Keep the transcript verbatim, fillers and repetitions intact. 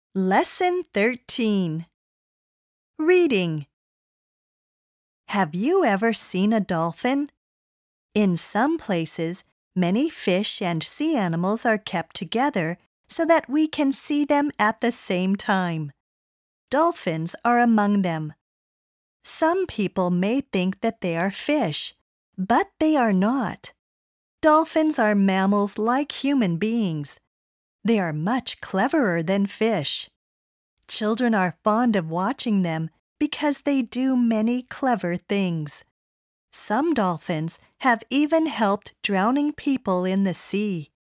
Lesson thirteen. Reading. Have you ever seen a dolphin? In some places, many fish and sea animals are kept together so that we can see them at the same time. Dolphins are among them. Some people may think that they are fish, but they are not. Dolphins are mammals like human beings. They are much cleverer than fish. Children are fond of watching them because they do many clever things. Some dolphins have even helped drowning people in the sea.